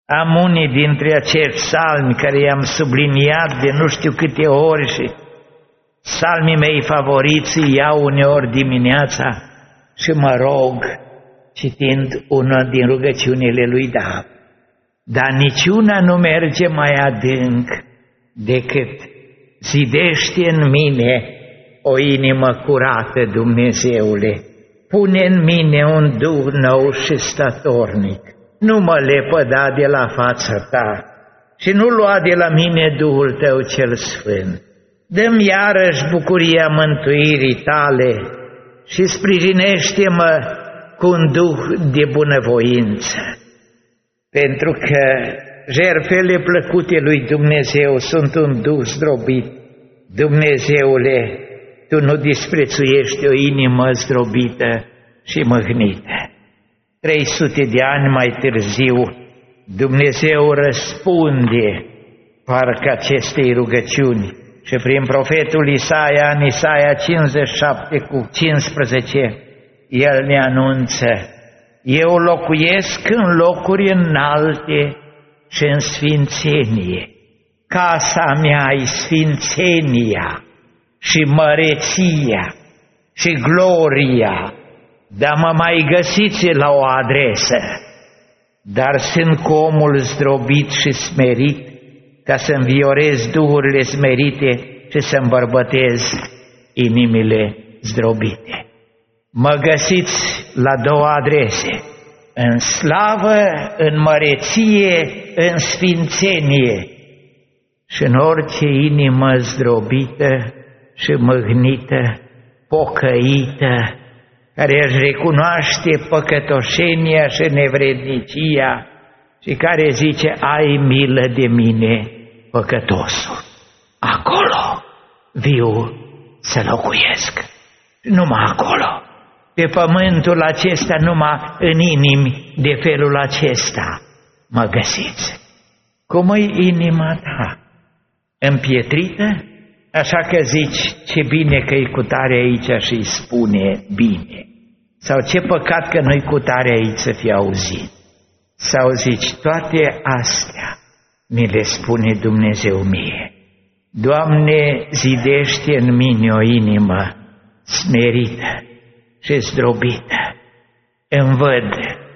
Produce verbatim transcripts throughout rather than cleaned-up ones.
Am unii dintre acești psalmi care i-am subliniat de nu știu câte ori și psalmii mei favoriți îi iau uneori dimineața și mă rog citind una din rugăciunile lui David. Dar niciuna nu merge mai adânc decât zidește în mine o inimă curată, Dumnezeule. Pune în mine un duh nou și statornic. Nu mă lepăda de la fața ta și nu lua de la mine Duhul tău cel sfânt. Dă-mi iarăși bucuria mântuirii tale și sprijinește-mă cu un duh de bunăvoință. Pentru că jertfele plăcute lui Dumnezeu sunt un duh zdrobit. Dumnezeule, tu nu disprețuiești o inimă zdrobită și mâhnită. Trei sute de ani mai târziu, Dumnezeu răspunde parcă acestei rugăciuni și prin profetul Isaia, în Isaia cincizeci și șapte cu cincisprezece, el ne anunță: eu locuiesc în locuri înalte și în sfințenie. Casa mea-i sfințenia și măreția și gloria, dar mă mai găsiți la o adresă. Dar sunt cu omul zdrobit și smerit, ca să înviorez duhurile smerite și să îmbărbătez inimile zdrobite. Mă găsiți la două adrese: în slavă, în măreție, în sfințenie. Și în orice inimă zdrobită și mâhnită, pocăită, care își recunoaște păcătoșenia și nevrednicia și care zice: ai milă de mine, păcătosul. Acolo viu să locuiesc. Numai acolo. Pe pământul acesta, numai în inimi de felul acesta mă găsiți. Cum e inima ta? Împietrită? Așa că zici: ce bine că e cu tare aici și îi spune bine. Sau ce păcat că nu-i cu tare aici să fie auzit. Sau zici: toate astea mi le spune Dumnezeu mie. Doamne, zidește în mine o inimă smerită și zdrobită. Îmi văd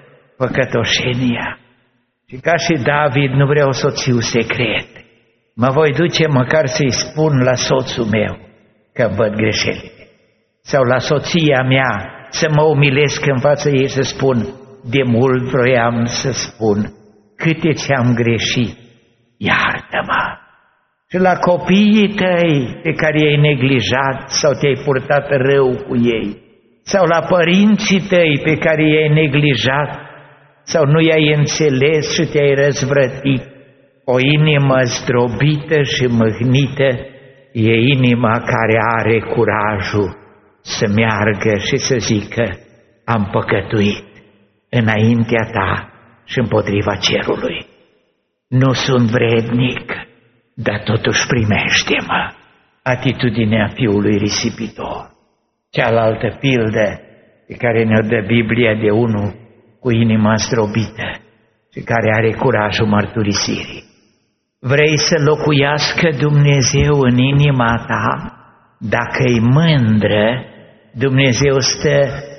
păcătoșenia și ca și David nu vreau să o țiu secret. Mă voi duce măcar să-i spun la soțul meu că văd greșelile. Sau la soția mea să mă umilesc în fața ei să spun: de mult vroiam să spun câte ți-am greșit, iartă-mă. Și la copiii tăi pe care i-ai neglijat sau te-ai purtat rău cu ei, sau la părinții tăi pe care i-ai neglijat sau nu i-ai înțeles și te-ai răzvrătit, o inimă zdrobită și mâhnită e inima care are curajul să meargă și să zică: am păcătuit înaintea ta și împotriva cerului. Nu sunt vrednic, dar totuși primește-mă. Atitudinea fiului risipitor. Cealaltă pildă pe care ne-o dă Biblia de unul cu inima zdrobită și care are curajul mărturisirii. Vrei să locuiască Dumnezeu în inima ta? Dacă-i mândră, Dumnezeu stă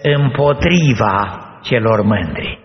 împotriva celor mândri.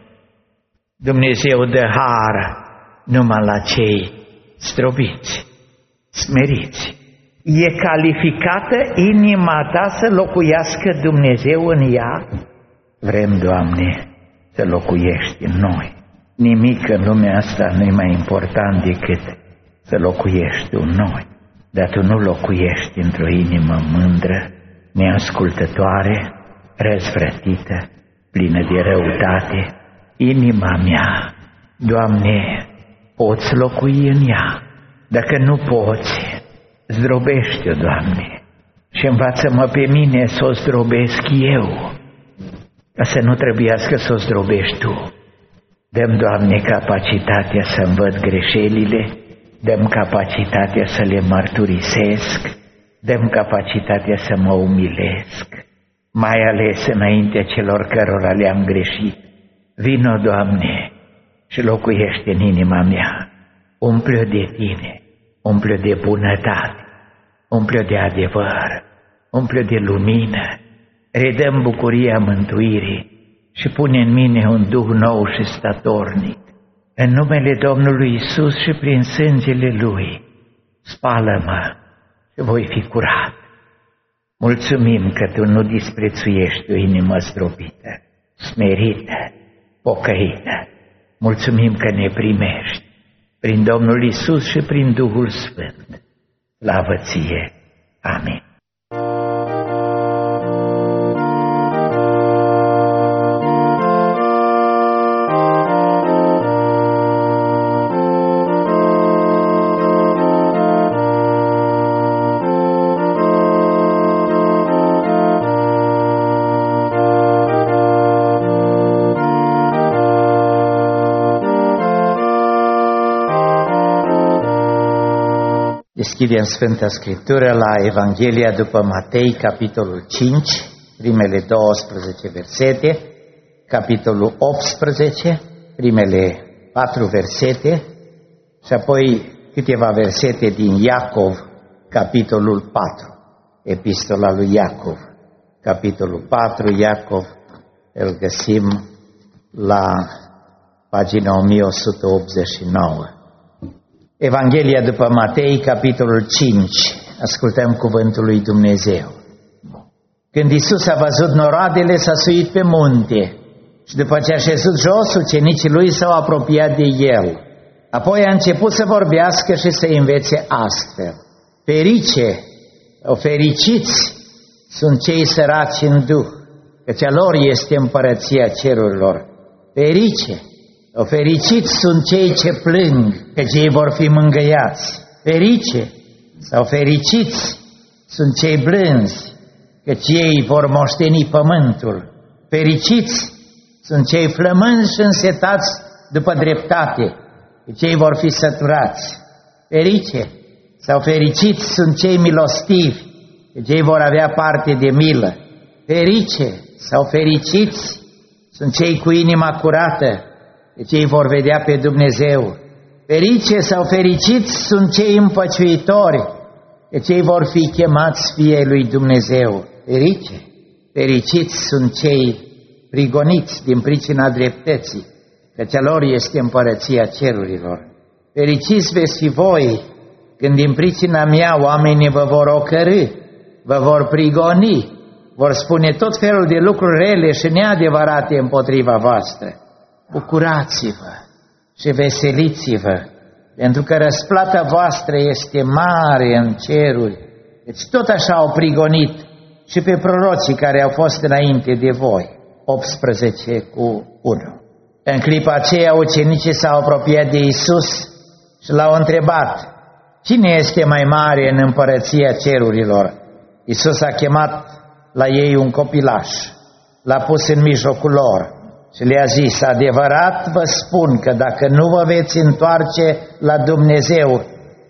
Dumnezeu dă har numai la cei zdrobiți, smeriți. E calificată inima ta să locuiască Dumnezeu în ea? Vrem, Doamne, să locuiești în noi. Nimic în lumea asta nu e mai important decât să locuiești în noi. Dar tu nu locuiești într-o inimă mândră, neascultătoare, răzvrătită, plină de răutate. Inima mea, Doamne, poți locui în ea. Dacă nu poți, zdrobește-o, Doamne, și învață-mă pe mine să o zdrobesc eu, ca să nu trebuiască să o zdrobești Tu. Dăm, Doamne, capacitatea să-mi văd greșelile, dăm capacitatea să le mărturisesc, dăm capacitatea să mă umilesc, mai ales înaintea celor cărora le-am greșit. Vino, Doamne, și locuiește în inima mea. Umple-o de Tine, umple-o de bunătate, umple-o de adevăr, umple-o de lumină, redăm bucuria mântuirii și pune în mine un duh nou și statornic. În numele Domnului Iisus și prin sângele Lui, spală-mă și voi fi curat. Mulțumim că Tu nu disprețuiești o inimă zdrobită, smerită, pocăită. Mulțumim că ne primești prin Domnul Iisus și prin Duhul Sfânt. Slavă Ție! Amin. Deschidem Sfânta Scriptură la Evanghelia după Matei, capitolul cinci, primele douăsprezece versete, capitolul optsprezece, primele patru versete și apoi câteva versete din Iacov, capitolul patru, epistola lui Iacov, capitolul patru, Iacov, îl găsim la pagina o mie o sută optzeci și nouă. Evanghelia după Matei, capitolul cinci, ascultăm cuvântul lui Dumnezeu. Când Iisus a văzut noroadele, s-a suit pe munte și după ce a șezut jos, ucenicii lui s-au apropiat de el. Apoi a început să vorbească și să învețe astfel. Ferice, o fericiți sunt cei săraci în duh, căci a lor este împărăția cerurilor. Ferice! O fericiți sunt cei ce plâng, căci ei vor fi mângâiați. Ferice sau fericiți sunt cei blânzi, căci ei vor moșteni pământul. Fericiți sunt cei flămânzi și însetați după dreptate, căci ei vor fi săturați. Ferice sau fericiți sunt cei milostivi, căci ei vor avea parte de milă. Ferice sau fericiți sunt cei cu inima curată, deci ei vor vedea pe Dumnezeu. Ferice sau fericiți sunt cei împăciuitori, deci ei vor fi chemați fiii lui Dumnezeu. Ferice, fericiți sunt cei prigoniți din pricina dreptății, căci a lor este împărăția cerurilor. Fericiți veți fi voi când din pricina mea oamenii vă vor ocărî, vă vor prigoni, vor spune tot felul de lucruri rele și neadevărate împotriva voastră. Bucurați-vă și veseliți-vă, pentru că răsplata voastră este mare în ceruri. Deci tot așa au prigonit și pe prorocii care au fost înainte de voi. optsprezece cu unu. În clipa aceea ucenicii s-au apropiat de Iisus și l-au întrebat: cine este mai mare în împărăția cerurilor? Iisus a chemat la ei un copilaș, l-a pus în mijlocul lor și le-a zis: adevărat vă spun că dacă nu vă veți întoarce la Dumnezeu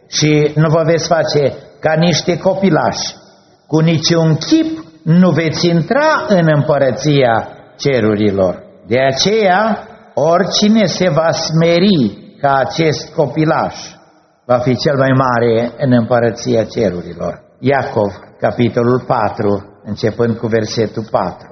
și nu vă veți face ca niște copilași, cu niciun chip nu veți intra în împărăția cerurilor. De aceea, oricine se va smeri ca acest copilaș, va fi cel mai mare în împărăția cerurilor. Iacov, capitolul patru, începând cu versetul patru.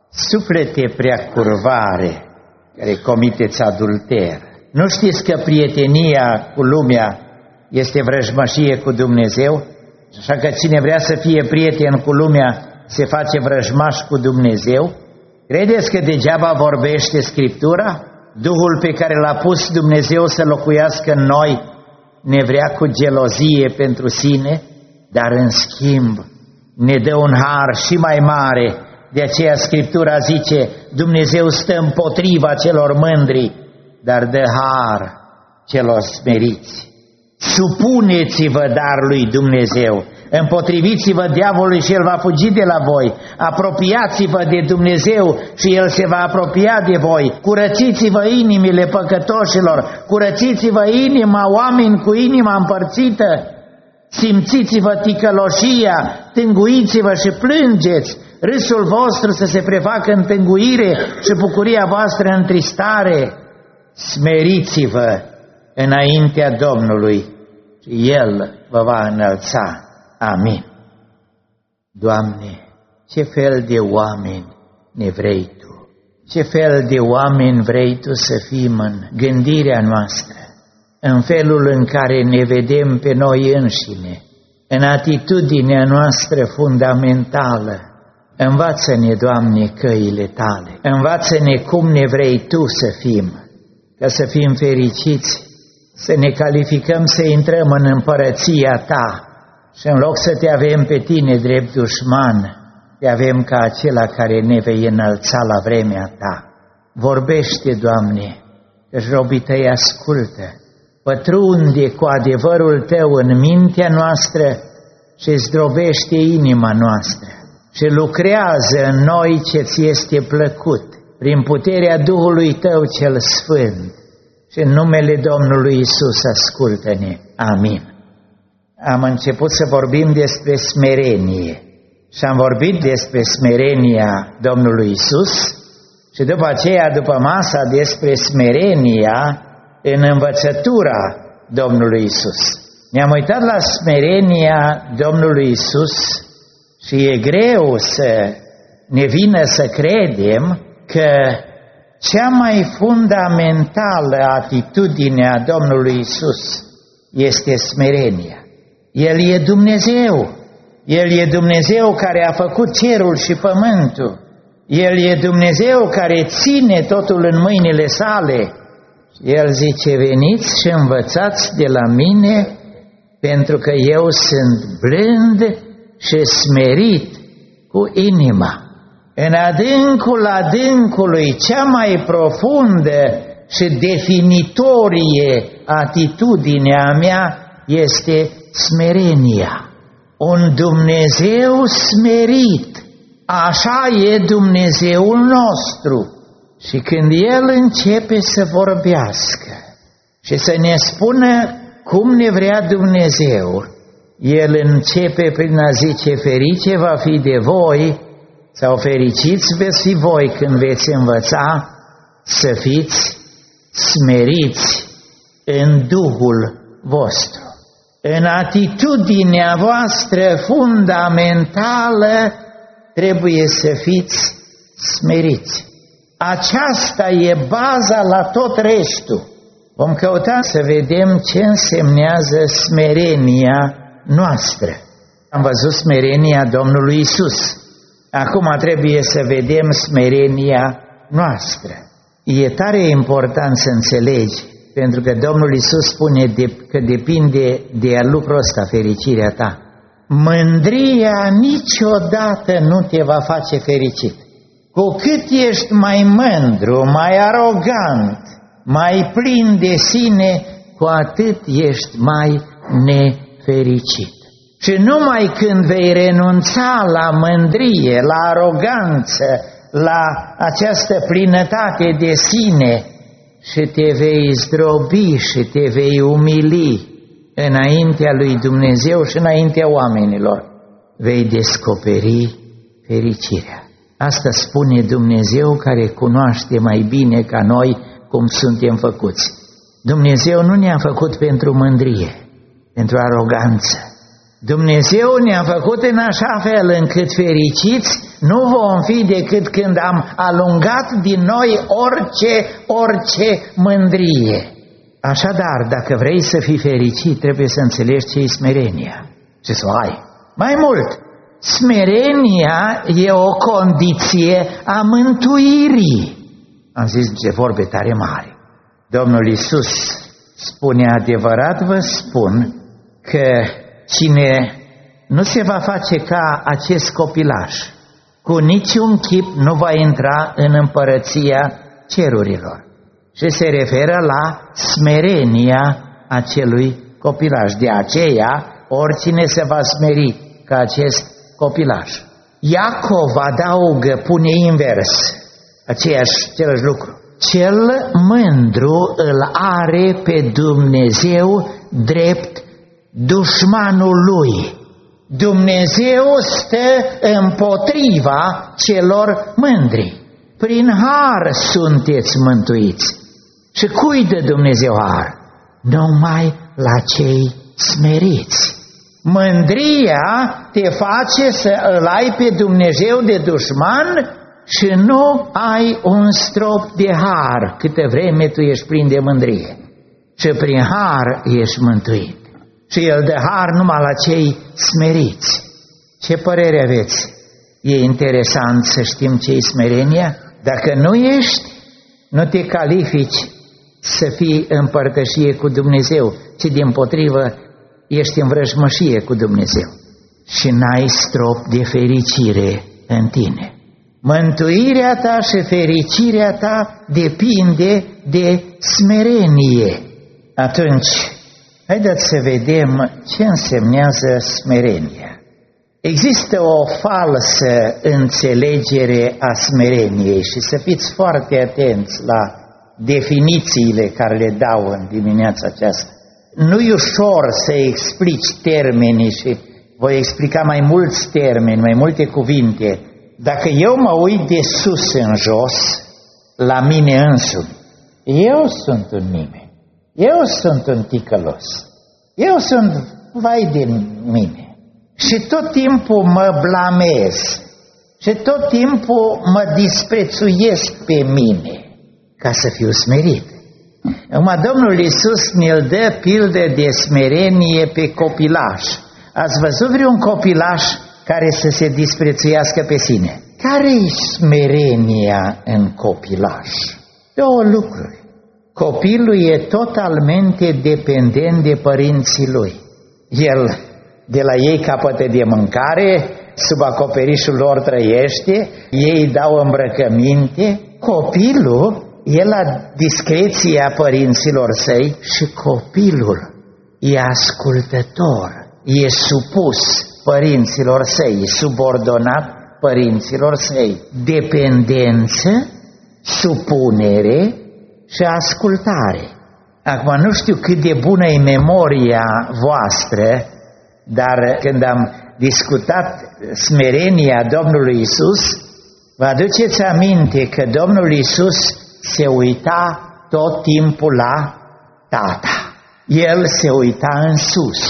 Suflete prea curvare, care comiteți adulter, nu știți că prietenia cu lumea este vrăjmășie cu Dumnezeu? Așa că cine vrea să fie prieten cu lumea se face vrăjmaș cu Dumnezeu? Credeți că degeaba vorbește Scriptura? Duhul pe care l-a pus Dumnezeu să locuiască în noi ne vrea cu gelozie pentru sine, dar în schimb ne dă un har și mai mare. De aceea Scriptura zice: Dumnezeu stă împotriva celor mândri, dar dă har celor smeriți. Supuneți-vă dar lui Dumnezeu, împotriviți-vă diavolului și el va fugi de la voi, apropiați-vă de Dumnezeu și el se va apropia de voi, curățiți-vă inimile păcătoșilor, curățiți-vă inima, oameni cu inima împărțită, simțiți-vă ticăloșia, tânguiți-vă și plângeți, râsul vostru să se prefacă în tânguire și bucuria voastră în tristare. smeriți-vă înaintea Domnului și El vă va înălța. Amin. Doamne, ce fel de oameni ne vrei Tu? Ce fel de oameni vrei Tu să fim în gândirea noastră, în felul în care ne vedem pe noi înșine, în atitudinea noastră fundamentală? Învață-ne, Doamne, căile Tale. Învață-ne cum ne vrei Tu să fim, ca să fim fericiți, să ne calificăm să intrăm în împărăția Ta și în loc să Te avem pe Tine drept dușman, Te avem ca acela care ne vei înălța la vremea Ta. Vorbește, Doamne, că-și robii Tăi ascultă. Pătrunde cu adevărul Tău în mintea noastră și zdrobește inima noastră și lucrează în noi ce Ți este plăcut, prin puterea Duhului Tău cel Sfânt. Și în numele Domnului Iisus ascultă-ne. Amin. Am început să vorbim despre smerenie și am vorbit despre smerenia Domnului Iisus și după aceea, după masa, despre smerenia în învățătura Domnului Iisus. Ne-am uitat la smerenia Domnului Iisus și e greu să ne vină să credem că cea mai fundamentală atitudine a Domnului Iisus este smerenia. El e Dumnezeu. El e Dumnezeu care a făcut cerul și pământul. El e Dumnezeu care ține totul în mâinile Sale. El zice, veniți și învățați de la mine, pentru că eu sunt blând și smerit cu inima. În adâncul adâncului, cea mai profundă și definitorie atitudine a mea este smerenia. Un Dumnezeu smerit, așa e Dumnezeul nostru. Și când El începe să vorbească și să ne spună cum ne vrea Dumnezeu, El începe prin a zice, ferice va fi de voi, sau fericiți veți fi voi când veți învăța să fiți smeriți în Duhul vostru. În atitudinea voastră fundamentală trebuie să fiți smeriți. Aceasta e baza la tot restul. Vom căuta să vedem ce însemnează smerenia noastră. Am văzut smerenia Domnului Iisus. Acum trebuie să vedem smerenia noastră. E tare important să înțelegi, pentru că Domnul Iisus spune de, că depinde de lucrul ăsta fericirea ta. Mândria niciodată nu te va face fericit. Cu cât ești mai mândru, mai arogant, mai plin de sine, cu atât ești mai nefericit. Și numai când vei renunța la mândrie, la aroganță, la această plinătate de sine și te vei zdrobi și te vei umili înaintea lui Dumnezeu și înaintea oamenilor, vei descoperi fericirea. Asta spune Dumnezeu care cunoaște mai bine ca noi cum suntem făcuți. Dumnezeu nu ne-a făcut pentru mândrie, pentru aroganță. Dumnezeu ne-a făcut în așa fel încât fericiți nu vom fi decât când am alungat din noi orice, orice mândrie. Așadar, dacă vrei să fii fericit, trebuie să înțelegi ce e smerenia și să o ai. Mai mult, smerenia e o condiție a mântuirii. Am zis ce vorbe tare mari. Domnul Iisus spune, adevărat vă spun că cine nu se va face ca acest copilaș, cu niciun chip nu va intra în împărăția cerurilor. Și se referă la smerenia acelui copilaș. De aceea, oricine se va smeri ca acest copilaș. Iacov adaugă, pune invers, aceeași, același lucru. Cel mândru îl are pe Dumnezeu drept dușmanul lui. Dumnezeu stă împotriva celor mândri. Prin har sunteți mântuiți. Și cui dă Dumnezeu har? Numai la cei smeriți. Mândria te face să îl ai pe Dumnezeu de dușman și nu ai un strop de har câtă vreme tu ești plin de mândrie. Și prin har ești mântuit. Și El dă har numai la cei smeriți. Ce părere aveți? E interesant să știm ce-i smerenia? Dacă nu ești, nu te califici să fii în părtășie cu Dumnezeu, ci dimpotrivă ești în vrăjmășie cu Dumnezeu și n-ai strop de fericire în tine. Mântuirea ta și fericirea ta depinde de smerenie. Atunci, haideți să vedem ce însemnează smerenia. Există o falsă înțelegere a smereniei și să fiți foarte atenți la definițiile care le dau în dimineața aceasta. Nu e ușor să explici termenii și voi explica mai mulți termeni, mai multe cuvinte. Dacă eu mă uit de sus în jos, la mine însumi, eu sunt un nimeni, eu sunt un ticălos, eu sunt vai de mine. Și tot timpul mă blamez și tot timpul mă disprețuiesc pe mine ca să fiu smerit. Numai Domnul Iisus ne-l dă pildă de smerenie pe copilaș. Ați văzut vreun copilaș care să se disprețuiască pe sine? Care-i smerenia în copilaș? Două lucruri. Copilul e totalmente dependent de părinții lui. El de la ei capătă de mâncare, sub acoperișul lor trăiește, ei dau îmbrăcăminte. Copilul e la discreția părinților săi și copilul e ascultător, e supus părinților săi, e subordonat părinților săi. Dependență, supunere și ascultare. Acum nu știu cât de bună e memoria voastră, dar când am discutat smerenia Domnului Iisus, vă aduceți aminte că Domnul Iisus se uita tot timpul la Tata. El se uita în sus.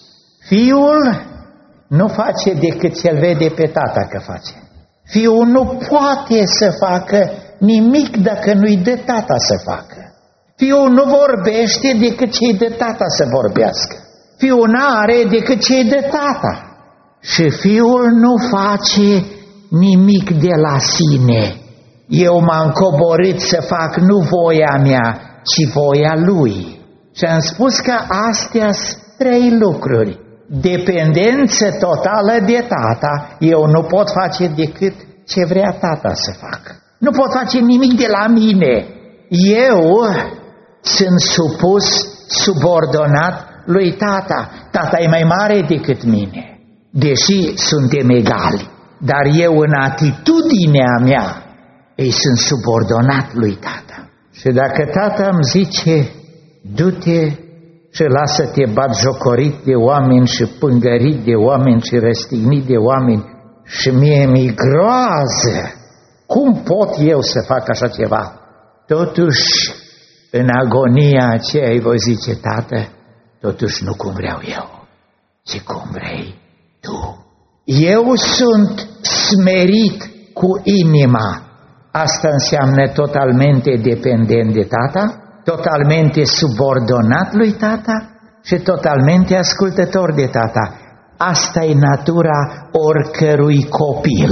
Fiul nu face decât ce-l vede pe Tata că face. Fiul nu poate să facă nimic dacă nu-i dă Tata să facă. Fiul nu vorbește decât ce-i dă Tata să vorbească. Fiul n-are decât ce-i dă Tata. Și Fiul nu face nimic de la sine. Eu m-am coborât să fac nu voia mea, ci voia Lui. Și am spus că astea sunt trei lucruri. Dependență totală de Tata. Eu nu pot face decât ce vrea Tata să fac. Nu pot face nimic de la mine. Eu sunt supus, subordonat lui Tata. Tata e mai mare decât mine, deși suntem egali. Dar eu în atitudinea mea ei sunt subordonat lui Tata. Și dacă Tata îmi zice, du-te și lasă-te batjocorit de oameni și pângărit de oameni și răstignit de oameni, și mie mi-e groază, cum pot eu să fac așa ceva? Totuși, în agonia aceea îi voi zice, Tată, totuși nu cum vreau eu, ci cum vrei Tu. Eu sunt smerit cu inima. Asta înseamnă totalmente dependent de Tata, totalmente subordonat lui Tata și totalmente ascultător de Tata. Asta e natura oricărui copil.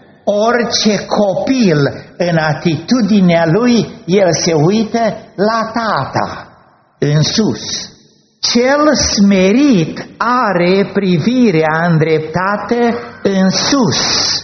Orice copil în atitudinea lui, el se uită la Tata, în sus. Cel smerit are privirea îndreptată în sus,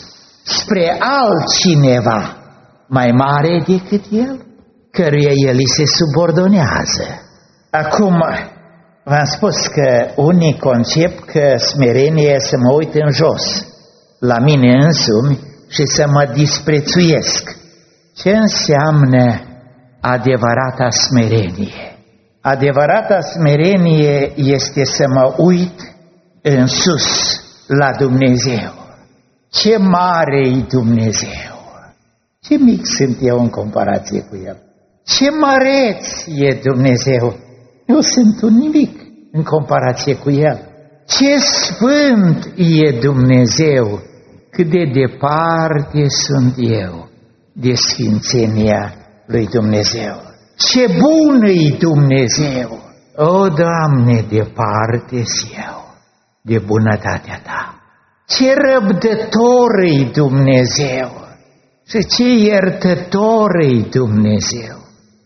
spre altcineva mai mare decât el, căruia el îi se subordonează. Acum, v-am spus că unii concep că smerenie e să mă uit în jos, la mine însumi, și să mă disprețuiesc. Ce înseamnă adevărata smerenie? Adevărata smerenie este să mă uit în sus la Dumnezeu. Ce mare e Dumnezeu! Ce mic sunt eu în comparație cu El! Ce măreț e Dumnezeu! Eu sunt un nimic în comparație cu El. Ce sfânt e Dumnezeu! Cât de departe sunt eu de sfințenia lui Dumnezeu. Ce bun e Dumnezeu! O, Doamne, departe-s eu de bunătatea Ta. Ce răbdător e Dumnezeu și ce iertător e Dumnezeu.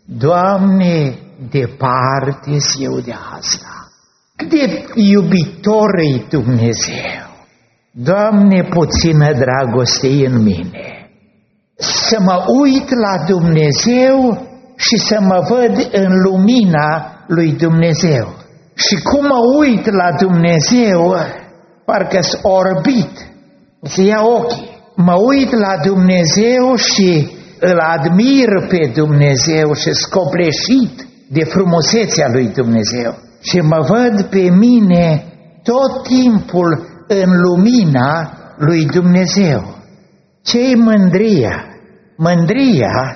Doamne, departe-s eu de asta. Cât de iubitor e Dumnezeu. Doamne, puțină dragoste în mine. Să mă uit la Dumnezeu și să mă văd în lumina lui Dumnezeu. Și cum mă uit la Dumnezeu, parcă-s orbit, să ia ochii. Mă uit la Dumnezeu și îl admir pe Dumnezeu și scopleșit de frumusețea lui Dumnezeu. Și mă văd pe mine tot timpul în lumina lui Dumnezeu. Ce-i mândria? Mândria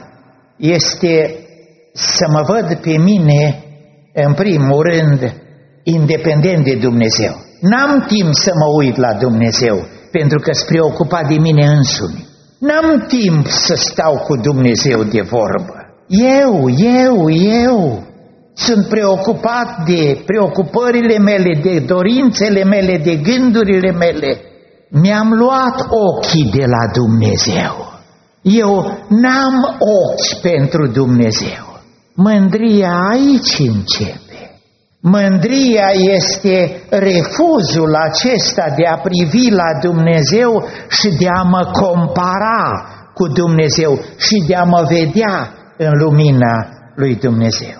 este să mă văd pe mine, în primul rând, independent de Dumnezeu. N-am timp să mă uit la Dumnezeu, pentru că sunt preocupat de mine însumi. N-am timp să stau cu Dumnezeu de vorbă. Eu, eu, eu sunt preocupat de preocupările mele, de dorințele mele, de gândurile mele. Mi-am luat ochii de la Dumnezeu. Eu n-am ochi pentru Dumnezeu. Mândria aici începe. Mândria este refuzul acesta de a privi la Dumnezeu și de a mă compara cu Dumnezeu și de a mă vedea în lumina lui Dumnezeu.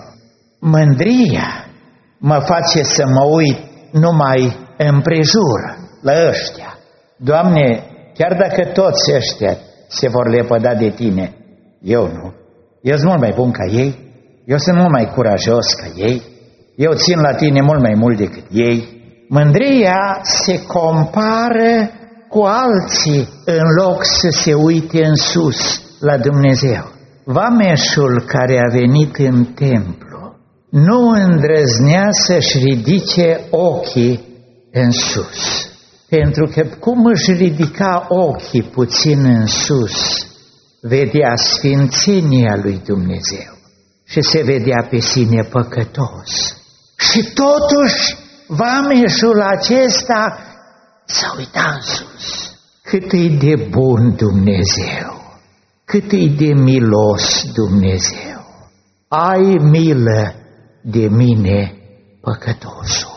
Mândria mă face să mă uit numai împrejur la ăștia. Doamne, chiar dacă toți ăștia se vor lepăda de Tine, eu nu. Eu sunt mult mai bun ca ei, eu sunt mult mai curajos ca ei, eu țin la Tine mult mai mult decât ei. Mândria se compară cu alții în loc să se uite în sus la Dumnezeu. Vameșul care a venit în templu nu îndrăznea să-și ridice ochii în sus, pentru că cum își ridica ochii puțin în sus, vedea sfințenia lui Dumnezeu și se vedea pe sine păcătos. Și totuși vameșul acesta s-a uitat în sus. Cât e de bun Dumnezeu, cât e de milos Dumnezeu. Ai milă de mine, păcătosul.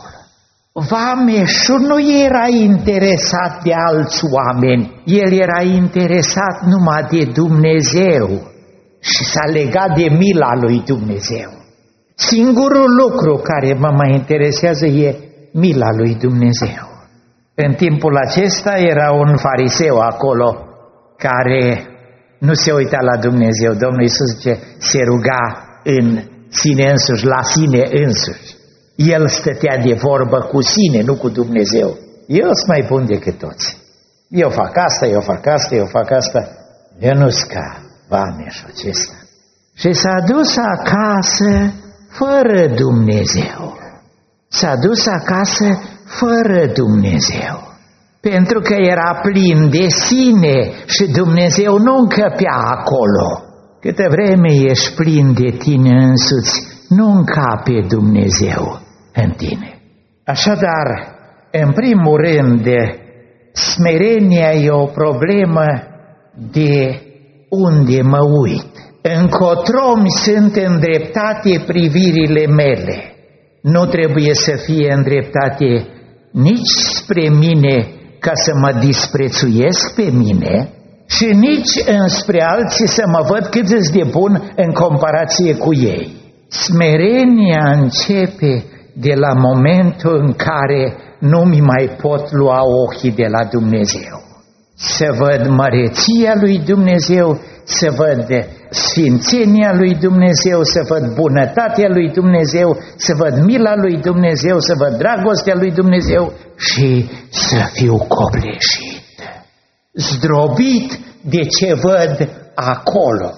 Vameșul nu era interesat de alți oameni, el era interesat numai de Dumnezeu și s-a legat de mila lui Dumnezeu. Singurul lucru care mă mai interesează e mila lui Dumnezeu. În timpul acesta era un fariseu acolo care nu se uita la Dumnezeu. Domnul Iisus zice, se ruga în sine însuși, la sine însuși. El stătea de vorbă cu sine, nu cu Dumnezeu. Eu sunt mai bun decât toți. Eu fac asta, eu fac asta, eu fac asta. Eu nu sunt ca vameșul acesta. Și s-a dus acasă fără Dumnezeu. S-a dus acasă fără Dumnezeu. Pentru că era plin de sine și Dumnezeu nu încăpea acolo. Câtă vreme ești plin de tine însuți, nu încape Dumnezeu în tine. Așadar, în primul rând, smerenia e o problemă de unde mă uit. Încotro-mi sunt îndreptate privirile mele. Nu trebuie să fie îndreptate nici spre mine ca să mă disprețuiesc pe mine și nici înspre alții să mă văd cât de bun în comparație cu ei. Smerenia începe de la momentul în care nu mi mai pot lua ochii de la Dumnezeu. Să văd măreția lui Dumnezeu, să văd sfințenia lui Dumnezeu, să văd bunătatea lui Dumnezeu, să văd mila lui Dumnezeu, să văd dragostea lui Dumnezeu și să fiu copleșit, zdrobit de ce văd acolo.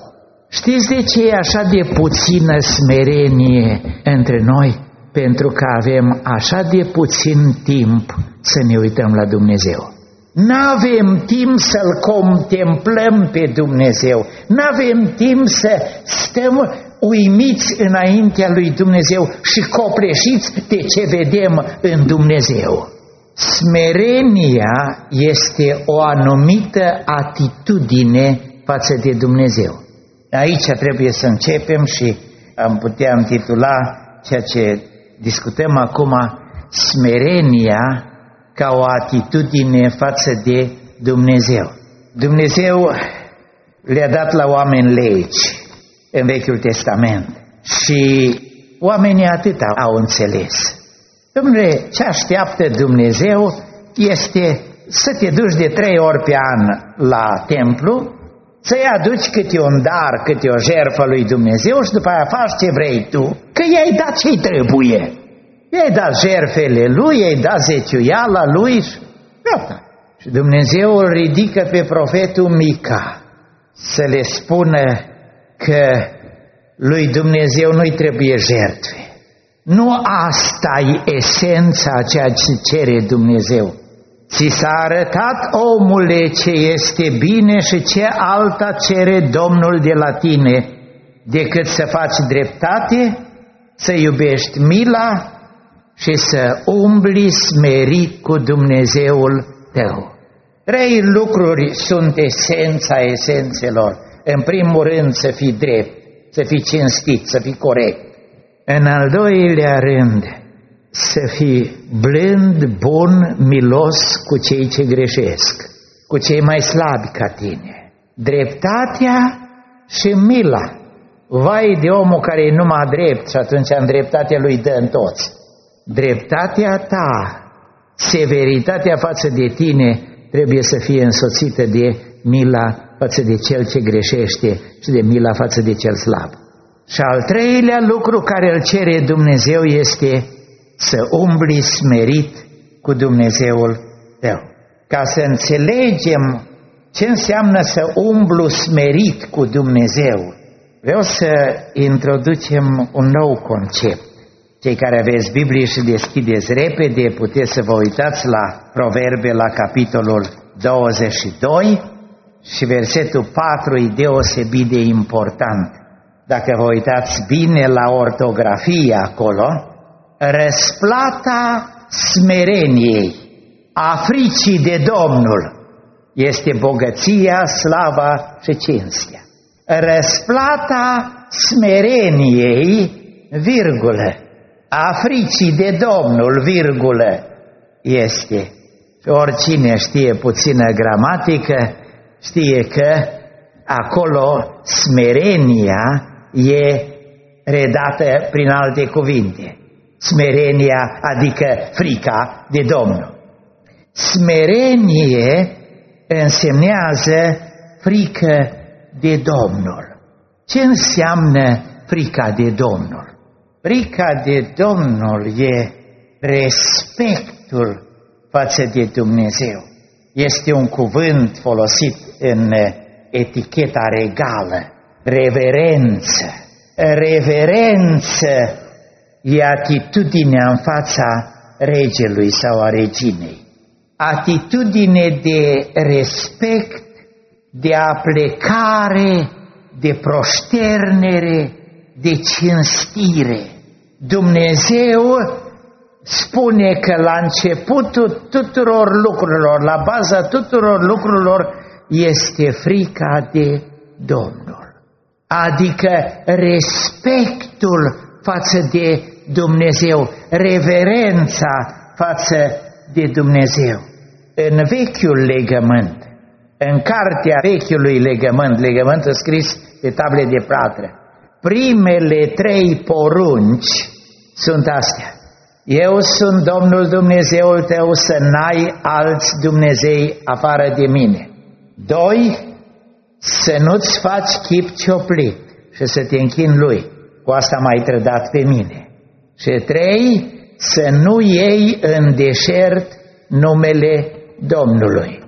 Știți de ce e așa de puțină smerenie între noi? Pentru că avem așa de puțin timp să ne uităm la Dumnezeu. N-avem timp să-L contemplăm pe Dumnezeu. N-avem timp să stăm uimiți înaintea lui Dumnezeu și copleșiți de ce vedem în Dumnezeu. Smerenia este o anumită atitudine față de Dumnezeu. Aici trebuie să începem și am putea intitula ceea ce discutăm acum, smerenia ca o atitudine față de Dumnezeu. Dumnezeu le-a dat la oameni legi în Vechiul Testament și oamenii atât au înțeles. Dom'le, ce așteaptă Dumnezeu este să te duci de trei ori pe an la templu, să-i aduci câte un dar, câte o jertfă lui Dumnezeu și după aia faci ce vrei tu, că i-ai dat ce-i trebuie. I-ai dat jertfele lui, i-ai dat zeciuiala lui și gata. Și Dumnezeu îl ridică pe profetul Mica să le spună că lui Dumnezeu nu-i trebuie jertfe. Nu asta e esența a ceea ce cere Dumnezeu. Ți s-a arătat, omule, ce este bine și ce alta cere Domnul de la tine, decât să faci dreptate, să iubești mila și să umbli smerit cu Dumnezeul tău. Trei lucruri sunt esența esențelor. În primul rând să fii drept, să fii cinstit, să fii corect. În al doilea rând, să fii blând, bun, milos cu cei ce greșesc, cu cei mai slabi ca tine. Dreptatea și mila. Vai de omul care e numai drept și atunci în dreptatea lui dă în toți. Dreptatea ta, severitatea față de tine trebuie să fie însoțită de mila față de cel ce greșește și de mila față de cel slab. Și al treilea lucru care îl cere Dumnezeu este să umbli smerit cu Dumnezeul tău. Ca să înțelegem ce înseamnă să umblu smerit cu Dumnezeu, vreau să introducem un nou concept. Cei care aveți Biblie și deschideți repede, puteți să vă uitați la Proverbe, la capitolul douăzeci și doi și versetul patru e deosebit de important. Dacă vă uitați bine la ortografie acolo, răsplata smereniei, a fricii de Domnul, este bogăția, slava și cinstea. Răsplata smereniei, virgulă, a fricii de Domnul, virgulă, este. Și oricine știe puțină gramatică, știe că acolo smerenia e redată prin alte cuvinte. Smerenia, adică frica de Domnul. Smerenie însemnează frică de Domnul. Ce înseamnă frica de Domnul? Frica de Domnul e respectul față de Dumnezeu. Este un cuvânt folosit în eticheta regală. Reverență. Reverență e atitudinea în fața regelui sau a reginei. Atitudine de respect, de aplecare, de proșternere, de cinstire. Dumnezeu spune că la începutul tuturor lucrurilor, la baza tuturor lucrurilor, este frica de Domnul. Adică respectul față de Dumnezeu, reverența față de Dumnezeu. În vechiul legământ, în cartea vechiului legământ, legământul scris pe table de piatră, primele trei porunci sunt astea. Eu sunt Domnul Dumnezeul tău, să n-ai alți Dumnezei afară de mine. Doi, să nu-ți faci chip cioplit și să te închini lui. Cu asta m-ai trădat pe mine. Și trei, să nu iei în deșert numele Domnului.